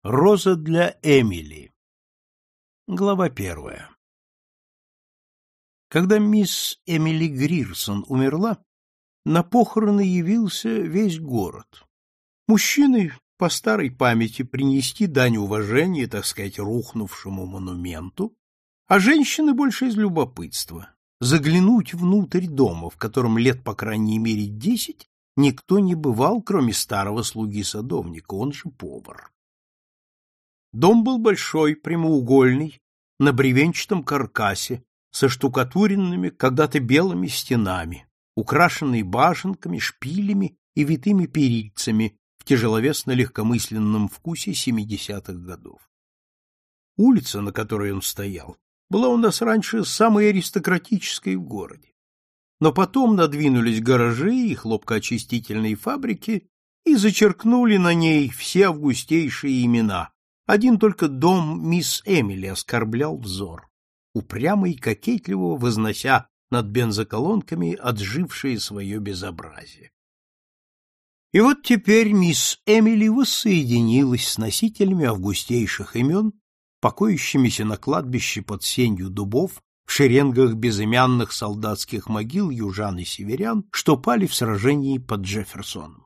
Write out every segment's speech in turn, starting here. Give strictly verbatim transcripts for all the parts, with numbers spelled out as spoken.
Роза для Эмили. Глава первая. Когда мисс Эмили Грирсон умерла, на похороны явился весь город. Мужчины по старой памяти принести дань уважения, так сказать, рухнувшему монументу, а женщины больше из любопытства заглянуть внутрь дома, в котором лет по крайней мере десять никто не бывал, кроме старого слуги-садовника, он же повар. Дом был большой, прямоугольный, на бревенчатом каркасе, со штукатуренными когда-то белыми стенами, украшенный башенками, шпилями и витыми перильцами в тяжеловесно-легкомысленном вкусе семидесятых годов. Улица, на которой он стоял, была у нас раньше самой аристократической в городе. Но потом надвинулись гаражи и хлопкоочистительные фабрики и зачеркнули на ней все августейшие имена. Один только дом мисс Эмили оскорблял взор, упрямо и кокетливо вознося над бензоколонками отжившее свое безобразие. И вот теперь мисс Эмили воссоединилась с носителями августейших имен, покоящимися на кладбище под сенью дубов в шеренгах безымянных солдатских могил южан и северян, что пали в сражении под Джефферсоном.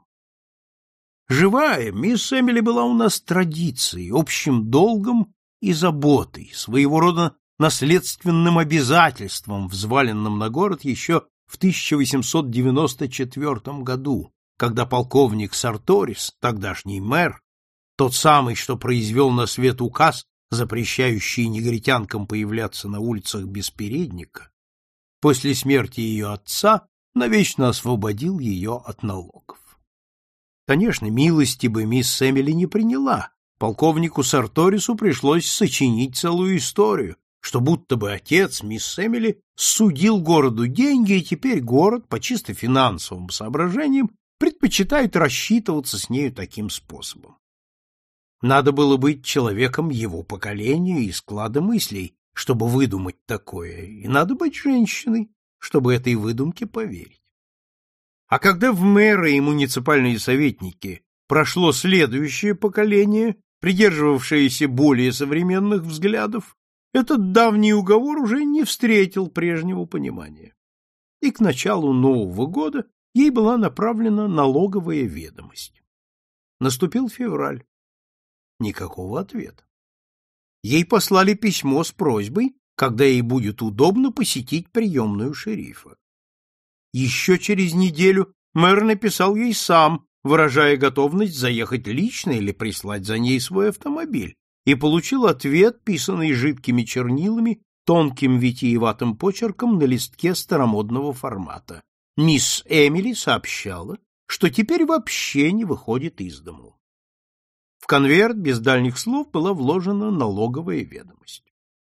Живая, мисс Эмили была у нас традицией, общим долгом и заботой, своего рода наследственным обязательством, взваленным на город еще в тысяча восемьсот девяносто четвёртом году, когда полковник Сарторис, тогдашний мэр, тот самый, что произвел на свет указ, запрещающий негритянкам появляться на улицах без передника, после смерти ее отца навечно освободил ее от налогов. Конечно, милости бы мисс Эмили не приняла. Полковнику Сарторису пришлось сочинить целую историю, что будто бы отец мисс Эмили судил городу деньги, и теперь город, по чисто финансовым соображениям, предпочитает рассчитываться с нею таким способом. Надо было быть человеком его поколения и склада мыслей, чтобы выдумать такое, и надо быть женщиной, чтобы этой выдумке поверить. А когда в мэры и муниципальные советники прошло следующее поколение, придерживавшееся более современных взглядов, этот давний уговор уже не встретил прежнего понимания. И к началу Нового года ей была направлена налоговая ведомость. Наступил февраль. Никакого ответа. Ей послали письмо с просьбой, когда ей будет удобно посетить приемную шерифа. Еще через неделю мэр написал ей сам, выражая готовность заехать лично или прислать за ней свой автомобиль, и получил ответ, писанный жидкими чернилами, тонким витиеватым почерком на листке старомодного формата. Мисс Эмили сообщала, что теперь вообще не выходит из дому. В конверт без дальних слов была вложена налоговая ведомость.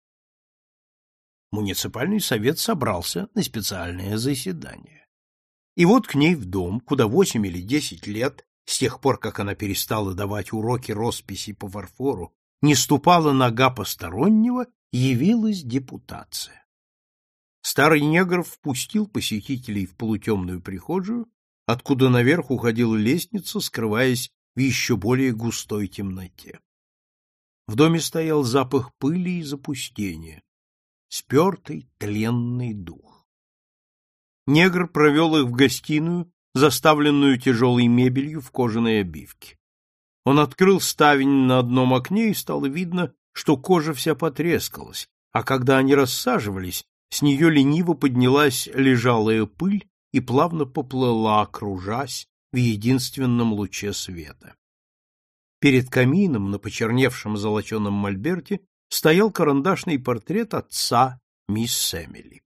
Муниципальный совет собрался на специальное заседание. И вот к ней в дом, куда восемь или десять лет, с тех пор, как она перестала давать уроки росписи по фарфору, не ступала нога постороннего, явилась депутация. Старый негр впустил посетителей в полутемную прихожую, откуда наверх уходила лестница, скрываясь в еще более густой темноте. В доме стоял запах пыли и запустения, спертый, тленный дух. Негр провел их в гостиную, заставленную тяжелой мебелью в кожаной обивке. Он открыл ставень на одном окне, и стало видно, что кожа вся потрескалась, а когда они рассаживались, с нее лениво поднялась лежалая пыль и плавно поплыла, кружась в единственном луче света. Перед камином на почерневшем золоченом мольберте стоял карандашный портрет отца мисс Эмили.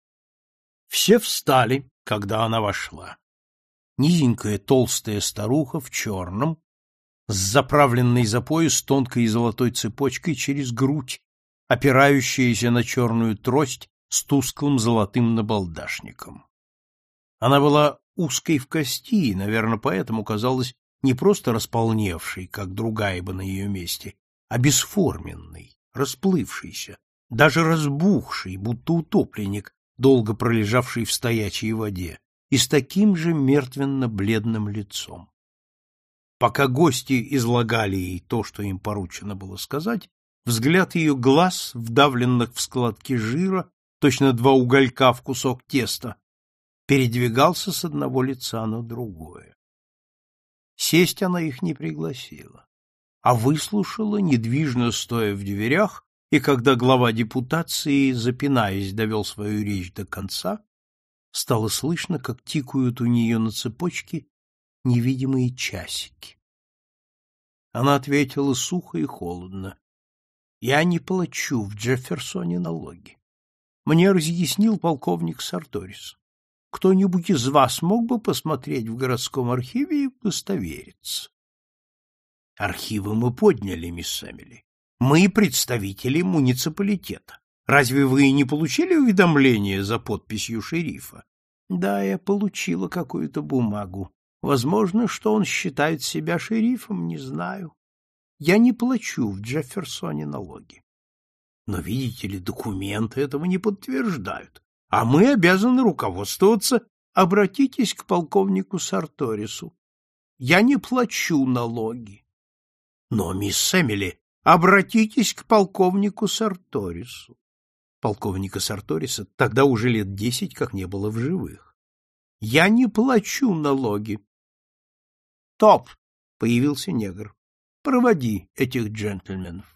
Все встали, когда она вошла. Низенькая толстая старуха в черном, с заправленной за пояс тонкой золотой цепочкой через грудь, опирающаяся на черную трость с тусклым золотым набалдашником. Она была узкой в кости, и, наверное, поэтому казалась не просто располневшей, как другая бы на ее месте, а бесформенной, расплывшейся, даже разбухшей, будто утопленник, долго пролежавший в стоячей воде, и с таким же мертвенно-бледным лицом. Пока гости излагали ей то, что им поручено было сказать, взгляд ее глаз, вдавленных в складки жира, точно два уголька в кусок теста, передвигался с одного лица на другое. Сесть она их не пригласила, а выслушала, недвижно стоя в дверях, и когда глава депутации, запинаясь, довел свою речь до конца, стало слышно, как тикают у нее на цепочке невидимые часики. Она ответила сухо и холодно: «Я не плачу в Джефферсоне налоги. Мне разъяснил полковник Сарторис. Кто-нибудь из вас мог бы посмотреть в городском архиве и удостовериться?» «Архивы мы подняли, мисс Эмили. Мы представители муниципалитета. Разве вы не получили уведомление за подписью шерифа?» «Да, я получила какую-то бумагу. Возможно, что он считает себя шерифом, не знаю. Я не плачу в Джефферсоне налоги. Но, видите ли, документы этого не подтверждают, а мы обязаны руководствоваться. Обратитесь к полковнику Сарторису. Я не плачу налоги». «Но, мисс Эмили, обратитесь к полковнику Сарторису». Полковника Сарториса тогда уже лет десять как не было в живых. «Я не плачу налоги». «Топ!» — появился негр. «Проводи этих джентльменов».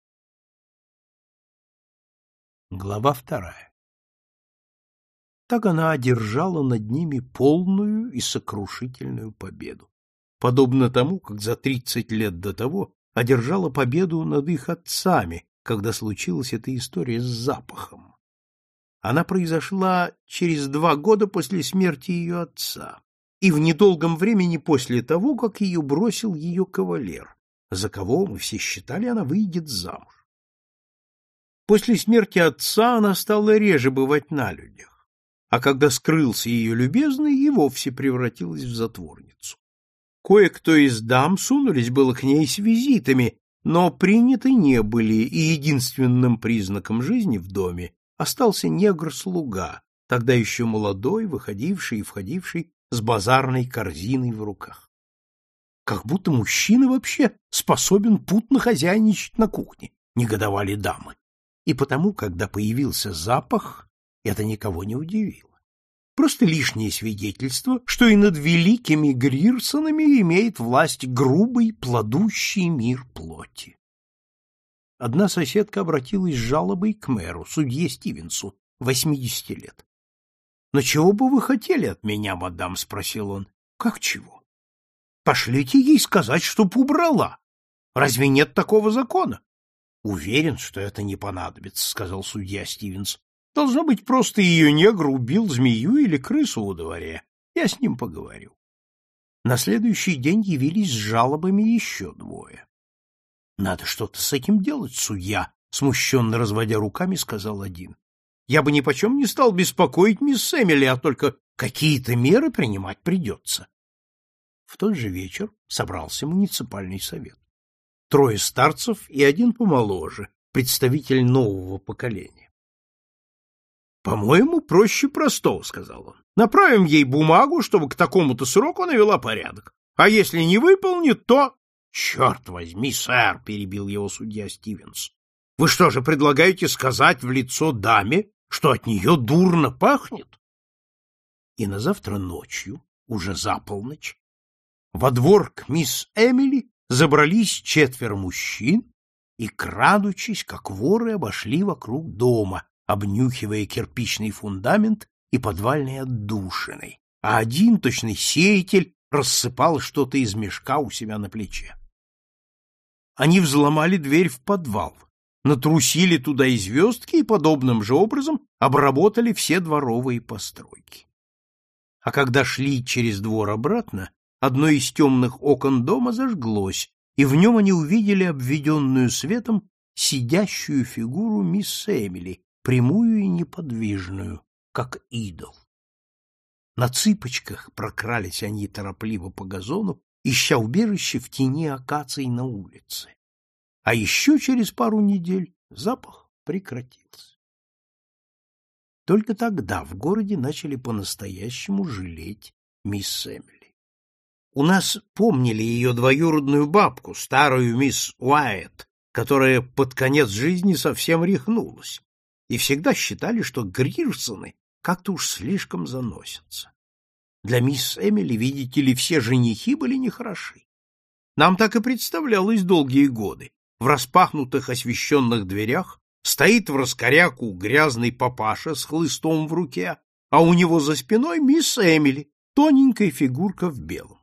Глава вторая. Так она одержала над ними полную и сокрушительную победу, подобно тому, как за тридцать лет до того одержала победу над их отцами, когда случилась эта история с запахом. Она произошла через два года после смерти ее отца и в недолгом времени после того, как ее бросил ее кавалер, за кого, мы все считали, она выйдет замуж. После смерти отца она стала реже бывать на людях, а когда скрылся ее любезный, и вовсе превратилась в затворницу. Кое-кто из дам сунулись было к ней с визитами, но приняты не были, и единственным признаком жизни в доме остался негр-слуга, тогда еще молодой, выходивший и входивший с базарной корзиной в руках. Как будто мужчина вообще способен путно хозяйничать на кухне, негодовали дамы. И потому, когда появился запах, это никого не удивило. Просто лишнее свидетельство, что и над великими Грирсонами имеет власть грубый, плодущий мир плоти. Одна соседка обратилась с жалобой к мэру, судье Стивенсу, восьмидесяти лет. — Но чего бы вы хотели от меня, мадам? — спросил он. — Как чего? — Пошлите ей сказать, чтоб убрала. Разве нет такого закона? — Уверен, что это не понадобится, — сказал судья Стивенс. — Должно быть, просто ее негр убил змею или крысу во дворе. Я с ним поговорю. На следующий день явились с жалобами еще двое. — Надо что-то с этим делать, судья, — смущенно разводя руками, сказал один. — Я бы нипочем не стал беспокоить мисс Эмили, а только какие-то меры принимать придется. В тот же вечер собрался муниципальный совет. Трое старцев и один помоложе, представитель нового поколения. — По-моему, проще простого, — сказал он. — Направим ей бумагу, чтобы к такому-то сроку навела порядок. А если не выполнит, то... — Черт возьми, сэр, — перебил его судья Стивенс. — Вы что же предлагаете сказать в лицо даме, что от нее дурно пахнет? И на завтра ночью, уже за полночь, во двор к мисс Эмили забрались четверо мужчин и, крадучись, как воры, обошли вокруг дома, обнюхивая кирпичный фундамент и подвальные отдушины, а один, точный сеятель, рассыпал что-то из мешка у себя на плече. Они взломали дверь в подвал, натрусили туда и звездки и подобным же образом обработали все дворовые постройки. А когда шли через двор обратно, одно из темных окон дома зажглось, и в нем они увидели обведенную светом сидящую фигуру мисс Эмили, прямую и неподвижную, как идол. На цыпочках прокрались они торопливо по газону, ища убежище в тени акаций на улице. А еще через пару недель запах прекратился. Только тогда в городе начали по-настоящему жалеть мисс Эмили. У нас помнили ее двоюродную бабку, старую мисс Уайт, которая под конец жизни совсем рехнулась, и всегда считали, что Грирсоны как-то уж слишком заносятся. Для мисс Эмили, видите ли, все женихи были нехороши. Нам так и представлялось долгие годы. В распахнутых освещенных дверях стоит в раскоряку грязный папаша с хлыстом в руке, а у него за спиной мисс Эмили, тоненькая фигурка в белом.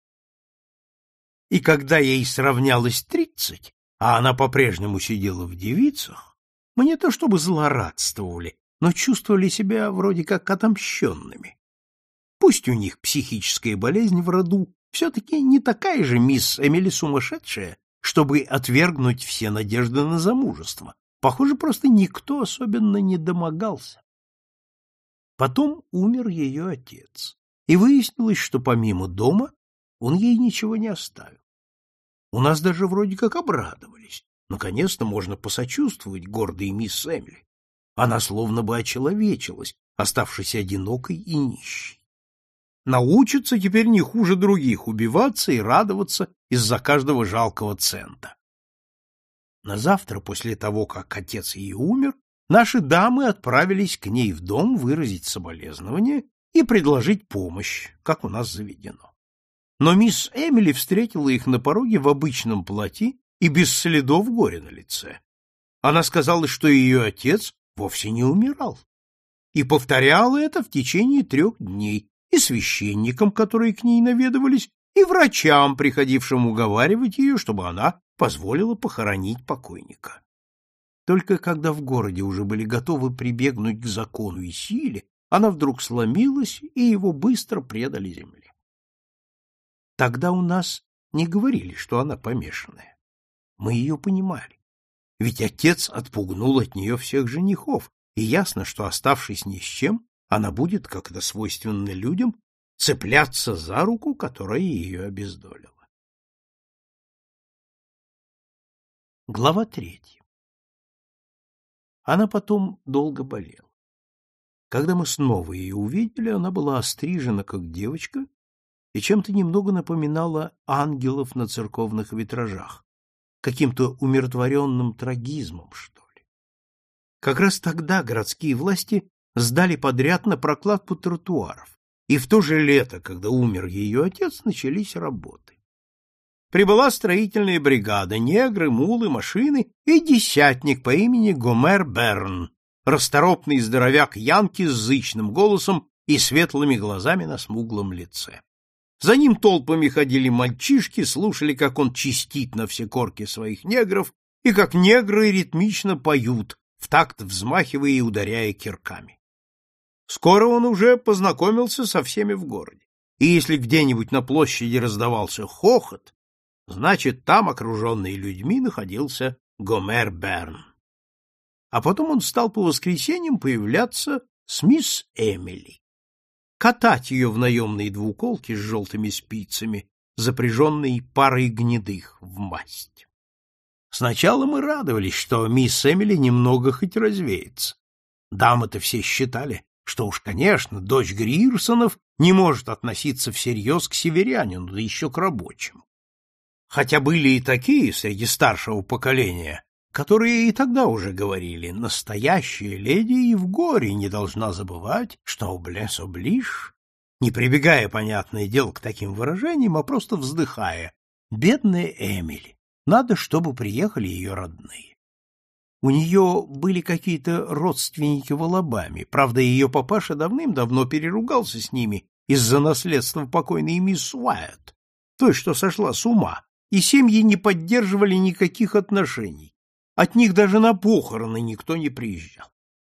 И когда ей сравнялось тридцать, а она по-прежнему сидела в девицах, мы не то чтобы злорадствовали, но чувствовали себя вроде как отомщенными. Пусть у них психическая болезнь в роду, все-таки не такая же мисс Эмили сумасшедшая, чтобы отвергнуть все надежды на замужество. Похоже, просто никто особенно не домогался. Потом умер ее отец, и выяснилось, что помимо дома он ей ничего не оставил. У нас даже вроде как обрадовались. Наконец-то можно посочувствовать гордой мисс Эмили. Она словно бы очеловечилась, оставшись одинокой и нищей. Научится теперь не хуже других убиваться и радоваться из-за каждого жалкого цента. На завтра, после того, как отец ее умер, наши дамы отправились к ней в дом выразить соболезнования и предложить помощь, как у нас заведено. Но мисс Эмили встретила их на пороге в обычном платье и без следов горя на лице. Она сказала, что ее отец вовсе не умирал, и повторяла это в течение трех дней и священникам, которые к ней наведывались, и врачам, приходившим уговаривать ее, чтобы она позволила похоронить покойника. Только когда в городе уже были готовы прибегнуть к закону и силе, она вдруг сломилась, и его быстро предали земле. Тогда у нас не говорили, что она помешанная. Мы ее понимали. Ведь отец отпугнул от нее всех женихов, и ясно, что, оставшись ни с чем, она будет, как это свойственно людям, цепляться за руку, которая ее обездолила. Глава третья. Она потом долго болела. Когда мы снова ее увидели, она была острижена, как девочка, и чем-то немного напоминала ангелов на церковных витражах, каким-то умиротворенным трагизмом, что ли. Как раз тогда городские власти сдали подряд на прокладку тротуаров, и в то же лето, когда умер ее отец, начались работы. Прибыла строительная бригада, негры, мулы, машины и десятник по имени Гомер Берн, расторопный здоровяк Янки с зычным голосом и светлыми глазами на смуглом лице. За ним толпами ходили мальчишки, слушали, как он чистит на все корки своих негров, и как негры ритмично поют, в такт взмахивая и ударяя кирками. Скоро он уже познакомился со всеми в городе, и если где-нибудь на площади раздавался хохот, значит, там, окруженный людьми, находился Гомер Берн. А потом он стал по воскресеньям появляться с мисс Эмили, катать ее в наемные двуколки с желтыми спицами, запряженной парой гнедых в масть. Сначала мы радовались, что мисс Эмили немного хоть развеется. Дамы-то все считали, что уж, конечно, дочь Грирсонов не может относиться всерьез к северянину, да еще к рабочему. Хотя были и такие среди старшего поколения, которые и тогда уже говорили, настоящая леди и в горе не должна забывать, что блес оближ, не прибегая, понятное дело, к таким выражениям, а просто вздыхая: бедная Эмили, надо, чтобы приехали ее родные. У нее были какие-то родственники в Алабаме, правда, ее папаша давным-давно переругался с ними из-за наследства покойной мисс Уайт, той, что сошла с ума, и семьи не поддерживали никаких отношений. От них даже на похороны никто не приезжал.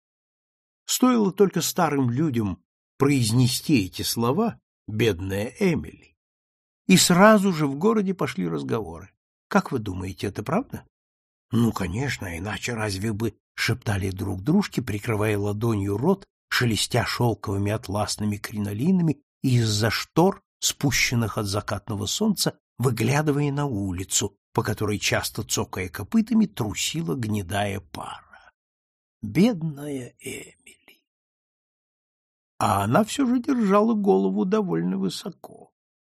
Стоило только старым людям произнести эти слова «бедная Эмили», и сразу же в городе пошли разговоры. Как вы думаете, это правда? Ну, конечно, иначе разве бы, шептали друг дружке, прикрывая ладонью рот, шелестя шелковыми атласными кринолинами и из-за штор, спущенных от закатного солнца, выглядывая на улицу, по которой, часто цокая копытами, трусила гнедая пара. Бедная Эмили. А она все же держала голову довольно высоко.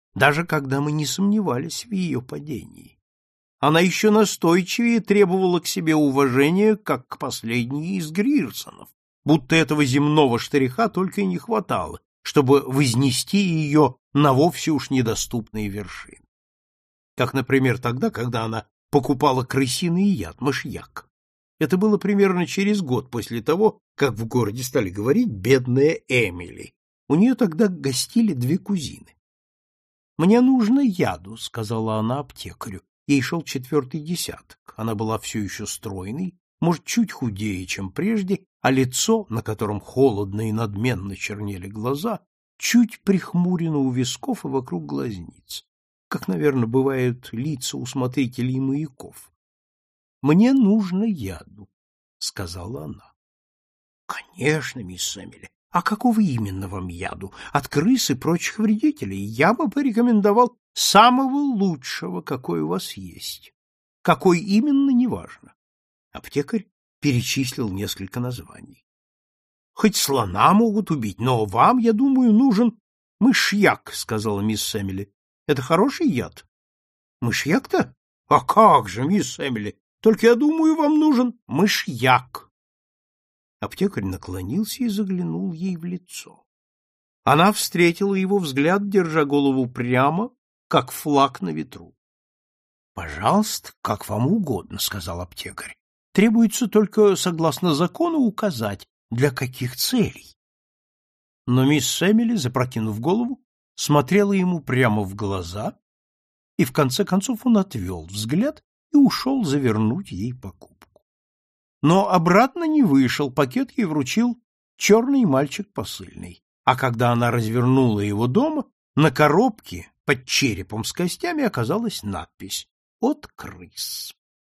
даже когда мы не сомневались в ее падении. Она еще настойчивее требовала к себе уважения, как к последней из Грирсонов, будто этого земного штриха только и не хватало, чтобы вознести ее на вовсе уж недоступные вершины. Как, например, тогда, когда она покупала крысиный яд, мышьяк. Это было примерно через год после того, как в городе стали говорить «бедная Эмили». У нее тогда гостили две кузины. «Мне нужно яду», — сказала она аптекарю. Ей шел четвертый десяток. Она была все еще стройной, может, чуть худее, чем прежде, а лицо, на котором холодно и надменно чернели глаза, чуть прихмурено у висков и вокруг глазниц, как, наверное, бывают лица у смотрителей маяков. «Мне нужно яду», — сказала она. «Конечно, мисс Эмили. А какого именно вам яду? От крыс и прочих вредителей? Я бы порекомендовал самого лучшего, какой у вас есть. Какой именно, неважно». Аптекарь перечислил несколько названий. «Хоть слона могут убить, но вам, я думаю, нужен мышьяк», — сказала мисс Эмили. «Это хороший яд?» «Мышьяк-то? А как же, мисс Эмили? Только, я думаю, вам нужен мышьяк». Аптекарь наклонился и заглянул ей в лицо. Она встретила его взгляд, держа голову прямо, как флаг на ветру. — Пожалуйста, как вам угодно, — сказал аптекарь. — Требуется только, согласно закону, указать, для каких целей. Но мисс Эмили, запрокинув голову, смотрела ему прямо в глаза, и в конце концов он отвел взгляд и ушел завернуть ей покупку. Но обратно не вышел, пакет ей вручил черный мальчик посыльный. А когда она развернула его дома, на коробке под черепом с костями оказалась надпись «От крыс».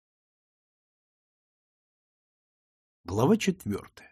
Глава четвертая.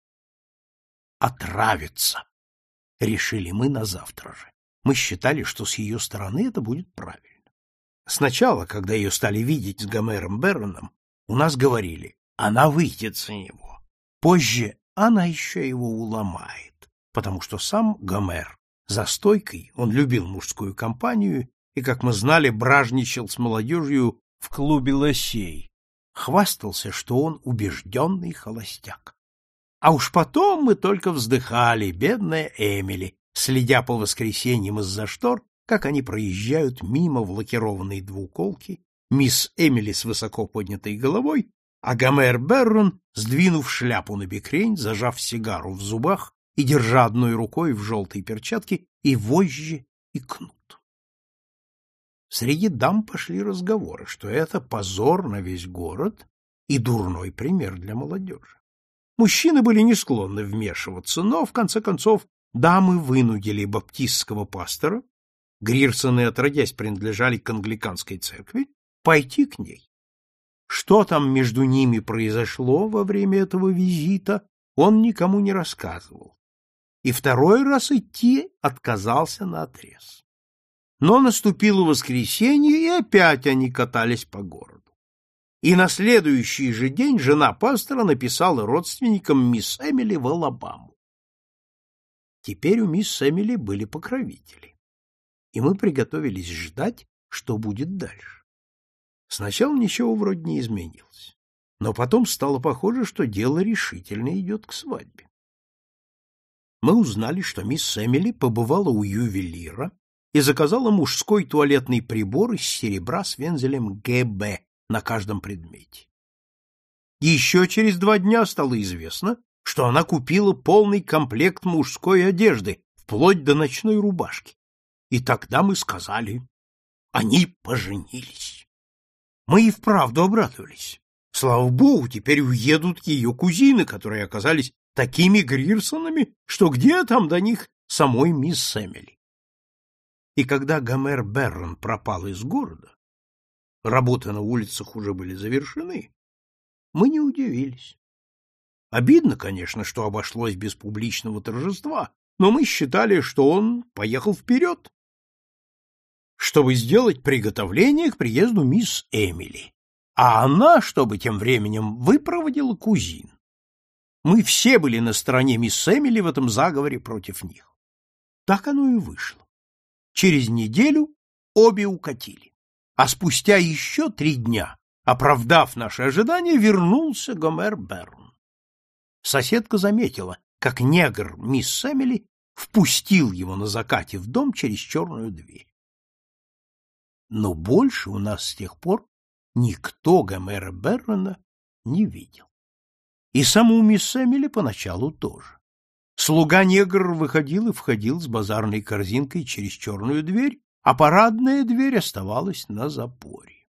«Отравиться», — решили мы на завтра же. Мы считали, что с ее стороны это будет правильно. Сначала, когда ее стали видеть с Гомером Берроном, у нас говорили: она выйдет за него. Позже она еще его уломает, потому что сам Гомер за стойкой, он любил мужскую компанию и, как мы знали, бражничал с молодежью в клубе лосей, хвастался, что он убежденный холостяк. А уж потом мы только вздыхали, бедная Эмили, следя по воскресеньям из-за штор, как они проезжают мимо в лакированной двуколке, мисс Эмили с высоко поднятой головой, а Гомер Беррон, сдвинув шляпу на бекрень, зажав сигару в зубах и держа одной рукой в желтой перчатке и вожжи, и кнут. Среди дам пошли разговоры, что это позор на весь город и дурной пример для молодежи. Мужчины были не склонны вмешиваться, но, в конце концов, дамы вынудили баптистского пастора, Грирсоны, отродясь, принадлежали к англиканской церкви, пойти к ней. Что там между ними произошло во время этого визита, он никому не рассказывал. И второй раз идти отказался наотрез. Но наступило воскресенье, и опять они катались по городу. И на следующий же день жена пастора написала родственникам мисс Эмили в Алабаму. Теперь у мисс Эмили были покровители, и мы приготовились ждать, что будет дальше. Сначала ничего вроде не изменилось, но потом стало похоже, что дело решительно идет к свадьбе. Мы узнали, что мисс Эмили побывала у ювелира и заказала мужской туалетный прибор из серебра с вензелем Гэ Бэ на каждом предмете. Еще через два дня стало известно, что она купила полный комплект мужской одежды, вплоть до ночной рубашки. И тогда мы сказали: они поженились. Мы и вправду обрадовались. Слава богу, теперь уедут ее кузины, которые оказались такими Грирсонами, что где там до них самой мисс Эмили. И когда Гомер Беррон пропал из города, работы на улицах уже были завершены, мы не удивились. Обидно, конечно, что обошлось без публичного торжества, но мы считали, что он поехал вперед, чтобы сделать приготовление к приезду мисс Эмили, а она, чтобы тем временем выпроводила кузин. Мы все были на стороне мисс Эмили в этом заговоре против них. Так оно и вышло. Через неделю обе укатили, а спустя еще три дня, оправдав наши ожидания, вернулся Гомер Берн. Соседка заметила, как негр мисс Эмили впустил его на закате в дом через черную дверь. Но больше у нас с тех пор никто Гомера Берна не видел. И саму мисс Эмили поначалу тоже. Слуга-негр выходил и входил с базарной корзинкой через черную дверь, а парадная дверь оставалась на запоре.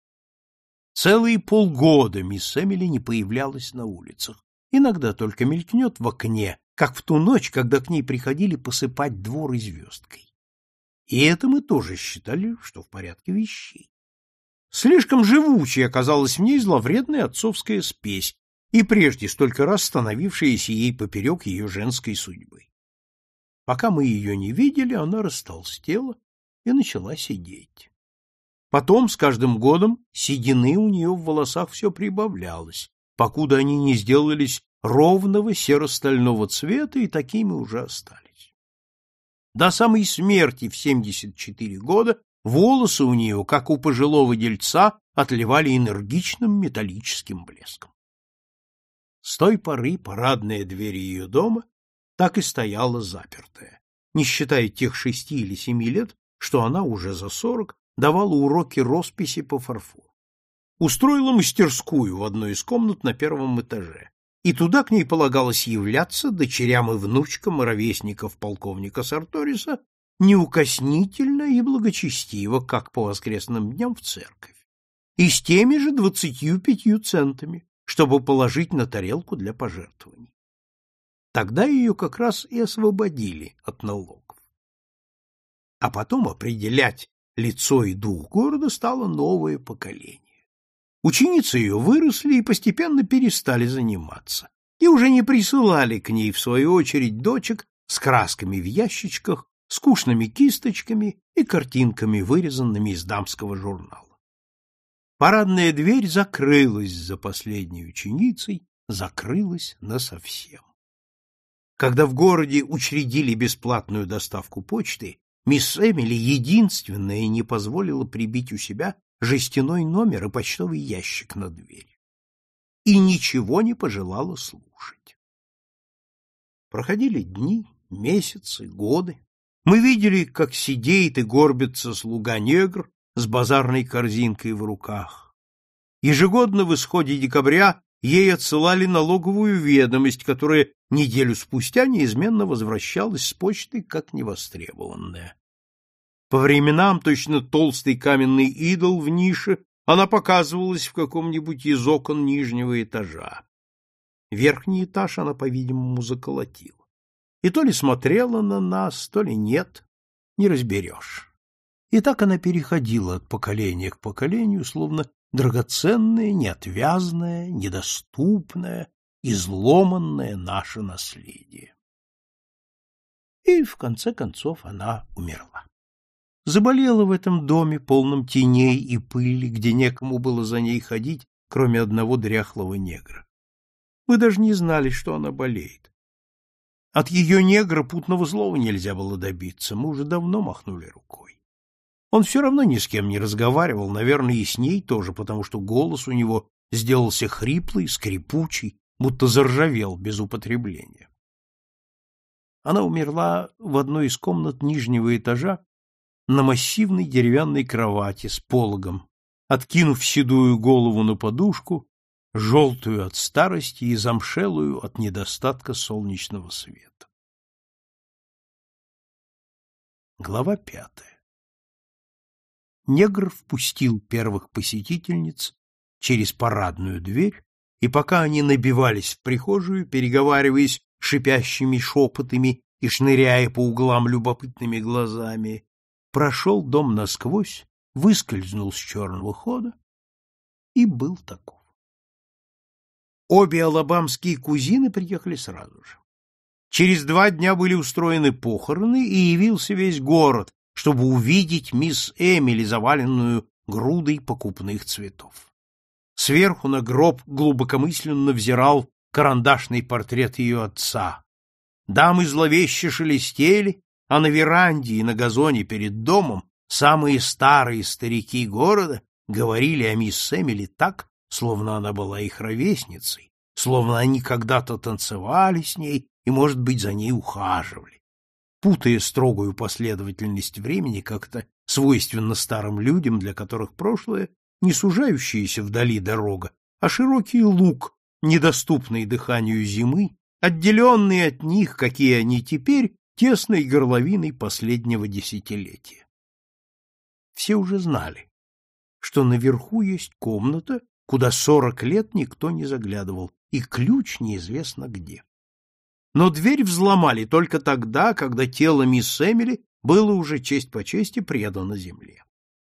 Целые полгода мисс Эмили не появлялась на улицах. Иногда только мелькнет в окне, как в ту ночь, когда к ней приходили посыпать двор звездкой. И это мы тоже считали, что в порядке вещей. Слишком живучей оказалась в ней зловредная отцовская спесь, и прежде столько раз становившаяся ей поперек ее женской судьбы. Пока мы ее не видели, она растолстела и начала сидеть. Потом, с каждым годом, седины у нее в волосах все прибавлялось, покуда они не сделались ровного серо-стального цвета и такими уже остались. До самой смерти в семьдесят четыре года волосы у нее, как у пожилого дельца, отливали энергичным металлическим блеском. С той поры парадная дверь ее дома так и стояла запертая, не считая тех шести или семи лет, что она уже за сорок давала уроки росписи по фарфору. Устроила мастерскую в одной из комнат на первом этаже, и туда к ней полагалось являться дочерям и внучкам ровесников полковника Сарториса неукоснительно и благочестиво, как по воскресным дням в церковь, и с теми же двадцатью пятью центами, чтобы положить на тарелку для пожертвований. Тогда ее как раз и освободили от налогов. А потом определять лицо и дух города стало новое поколение. Ученицы ее выросли и постепенно перестали заниматься, и уже не присылали к ней, в свою очередь, дочек с красками в ящичках, скучными кисточками и картинками, вырезанными из дамского журнала. Парадная дверь закрылась за последней ученицей, закрылась насовсем. Когда в городе учредили бесплатную доставку почты, мисс Эмили единственная не позволила прибить у себя жестяной номер и почтовый ящик на дверь. И ничего не пожелала слушать. Проходили дни, месяцы, годы. Мы видели, как сидеет и горбится слуга-негр с базарной корзинкой в руках. Ежегодно в исходе декабря ей отсылали налоговую ведомость, которая неделю спустя неизменно возвращалась с почтой как невостребованная. По временам, точно толстый каменный идол в нише, она показывалась в каком-нибудь из окон нижнего этажа. Верхний этаж она, по-видимому, заколотила. И то ли смотрела на нас, то ли нет, не разберешь. И так она переходила от поколения к поколению, словно драгоценное, неотвязное, недоступное, изломанное наше наследие. И, в конце концов, она умерла. Заболела в этом доме, полном теней и пыли, где некому было за ней ходить, кроме одного дряхлого негра. Мы даже не знали, что она болеет. От ее негра путного слова нельзя было добиться, мы уже давно махнули рукой. Он все равно ни с кем не разговаривал, наверное, и с ней тоже, потому что голос у него сделался хриплый, скрипучий, будто заржавел без употребления. Она умерла в одной из комнат нижнего этажа на массивной деревянной кровати с пологом, откинув седую голову на подушку, желтую от старости и замшелую от недостатка солнечного света. Глава пятая. Негр впустил первых посетительниц через парадную дверь, и пока они набивались в прихожую, переговариваясь шипящими шепотами и шныряя по углам любопытными глазами, прошел дом насквозь, выскользнул с черного хода и был таков. Обе алабамские кузины приехали сразу же. Через два дня были устроены похороны, и явился весь город, чтобы увидеть мисс Эмили, заваленную грудой покупных цветов. Сверху на гроб глубокомысленно взирал карандашный портрет ее отца. Дамы зловеще шелестели, а на веранде и на газоне перед домом самые старые старики города говорили о мисс Эмили так, словно она была их ровесницей, словно они когда-то танцевали с ней и, может быть, за ней ухаживали. Путая строгую последовательность времени, как-то свойственно старым людям, для которых прошлое не сужающаяся вдали дорога, а широкий луг, недоступный дыханию зимы, отделенный от них, какие они теперь, тесной горловиной последнего десятилетия. Все уже знали, что наверху есть комната, куда сорок лет никто не заглядывал, и ключ неизвестно где. Но дверь взломали только тогда, когда тело мисс Эмили было уже честь по чести предано земле.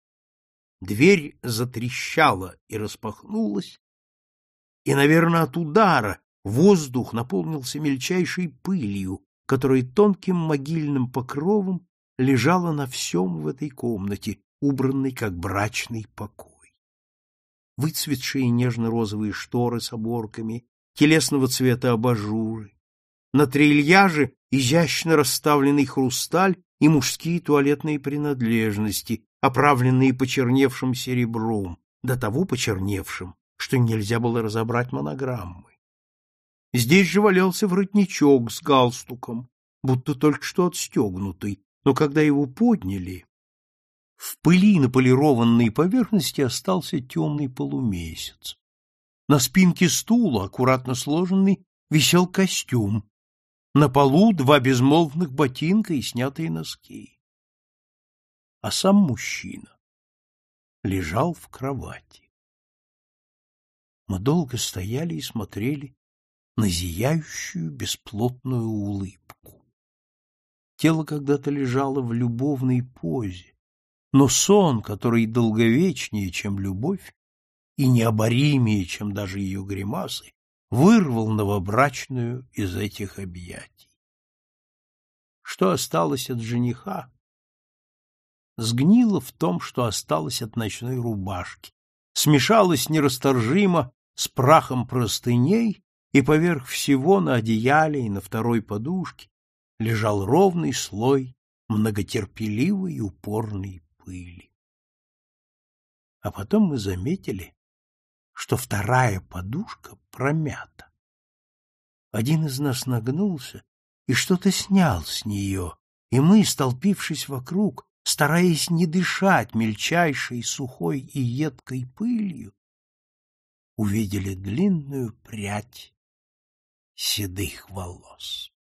Дверь затрещала и распахнулась, и, наверное, от удара воздух наполнился мельчайшей пылью, которая тонким могильным покровом лежала на всем в этой комнате, убранной как брачный покой. Выцветшие нежно-розовые шторы с оборками, телесного цвета абажуры, на трильяже изящно расставленный хрусталь и мужские туалетные принадлежности, оправленные почерневшим серебром, до того почерневшим, что нельзя было разобрать монограммы. Здесь же валялся воротничок с галстуком, будто только что отстегнутый, но когда его подняли, в пыли на полированной поверхности остался темный полумесяц. На спинке стула, аккуратно сложенный, висел костюм. На полу два безмолвных ботинка и снятые носки. А сам мужчина лежал в кровати. Мы долго стояли и смотрели на зияющую бесплотную улыбку. Тело когда-то лежало в любовной позе, но сон, который долговечнее, чем любовь, и необоримее, чем даже ее гримасы, вырвал новобрачную из этих объятий. Что осталось от жениха, сгнило в том, что осталось от ночной рубашки, смешалось нерасторжимо с прахом простыней, и поверх всего на одеяле и на второй подушке лежал ровный слой многотерпеливой и упорной пыли. А потом мы заметили, что вторая подушка промята. Один из нас нагнулся и что-то снял с нее, и мы, столпившись вокруг, стараясь не дышать мельчайшей, сухой и едкой пылью, увидели длинную прядь седых волос.